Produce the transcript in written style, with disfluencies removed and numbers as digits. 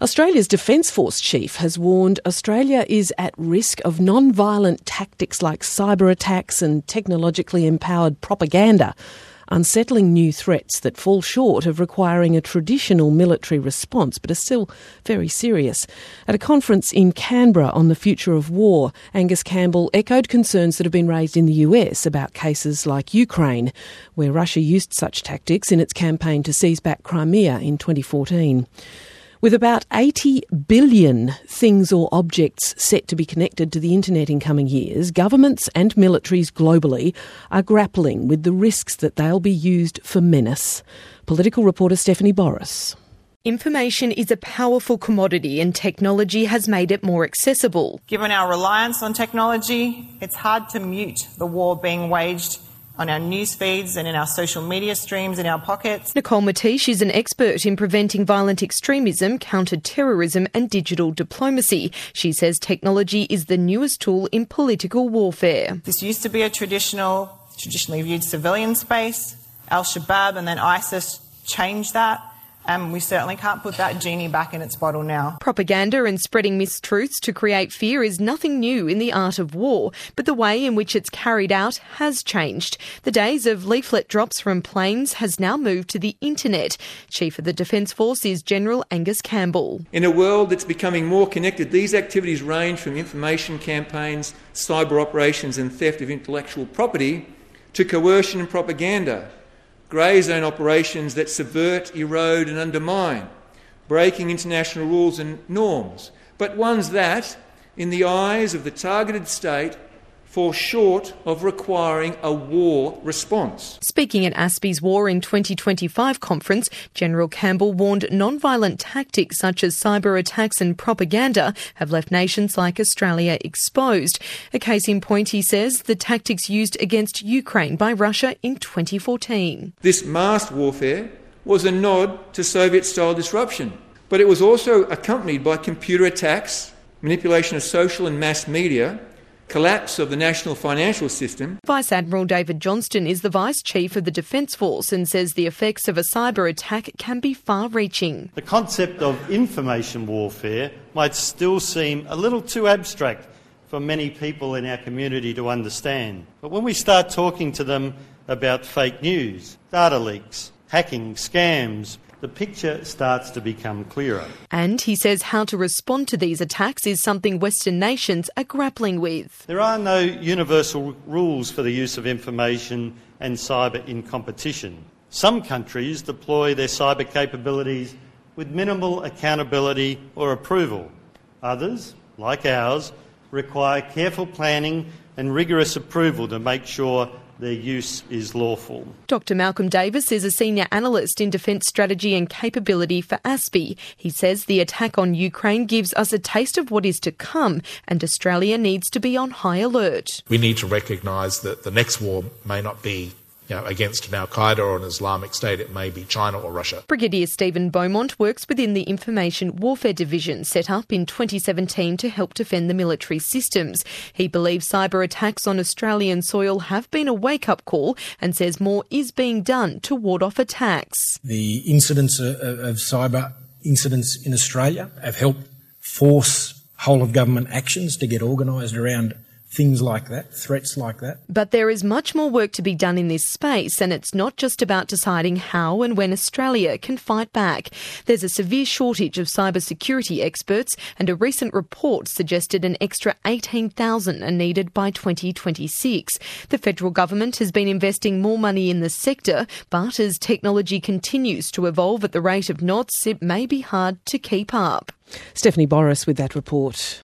Australia's Defence Force chief has warned Australia is at risk of non-violent tactics like cyber attacks and technologically empowered propaganda, unsettling new threats that fall short of requiring a traditional military response but are still very serious. At a conference in Canberra on the future of war, Angus Campbell echoed concerns that have been raised in the US about cases like Ukraine, where Russia used such tactics in its campaign to seize back Crimea in 2014. With about 80 billion things or objects set to be connected to the internet in coming years, governments and militaries globally are grappling with the risks that they'll be used for menace. Political reporter Stephanie Boris. Information is a powerful commodity and technology has made it more accessible. Given our reliance on technology, it's hard to mute the war being waged on our news feeds and in our social media streams in our pockets. Nicole Matish is an expert in preventing violent extremism, counter-terrorism and digital diplomacy. She says technology is the newest tool in political warfare. This used to be a traditionally viewed civilian space. Al-Shabaab and then ISIS changed that. And we certainly can't put that genie back in its bottle now. Propaganda and spreading mistruths to create fear is nothing new in the art of war, but the way in which it's carried out has changed. The days of leaflet drops from planes has now moved to the internet. Chief of the Defence Force is General Angus Campbell. In a world that's becoming more connected, these activities range from information campaigns, cyber operations and theft of intellectual property to coercion and propaganda. Grey zone operations that subvert, erode and undermine, breaking international rules and norms, but ones that, in the eyes of the targeted state, fall short of requiring a war response. Speaking at ASPI's War in 2025 conference, General Campbell warned non-violent tactics such as cyber attacks and propaganda have left nations like Australia exposed. A case in point, he says, the tactics used against Ukraine by Russia in 2014. This masked warfare was a nod to Soviet-style disruption, but it was also accompanied by computer attacks, manipulation of social and mass media, collapse of the national financial system. Vice Admiral David Johnston is the Vice Chief of the Defence Force and says the effects of a cyber attack can be far-reaching. The concept of information warfare might still seem a little too abstract for many people in our community to understand. But when we start talking to them about fake news, data leaks, hacking, scams, the picture starts to become clearer. And he says how to respond to these attacks is something Western nations are grappling with. There are no universal rules for the use of information and cyber in competition. Some countries deploy their cyber capabilities with minimal accountability or approval. Others, like ours, require careful planning and rigorous approval to make sure their use is lawful. Dr Malcolm Davis is a senior analyst in defence strategy and capability for ASPI. He says the attack on Ukraine gives us a taste of what is to come and Australia needs to be on high alert. We need to recognise that the next war may not be against an Al-Qaeda or an Islamic State. It may be China or Russia. Brigadier Stephen Beaumont works within the Information Warfare Division set up in 2017 to help defend the military systems. He believes cyber attacks on Australian soil have been a wake-up call and says more is being done to ward off attacks. The incidents of cyber incidents in Australia have helped force whole-of-government actions to get organised around things like that, threats like that. But there is much more work to be done in this space, and it's not just about deciding how and when Australia can fight back. There's a severe shortage of cybersecurity experts, and a recent report suggested an extra 18,000 are needed by 2026. The federal government has been investing more money in the sector, but as technology continues to evolve at the rate of knots, it may be hard to keep up. Stephanie Boris with that report.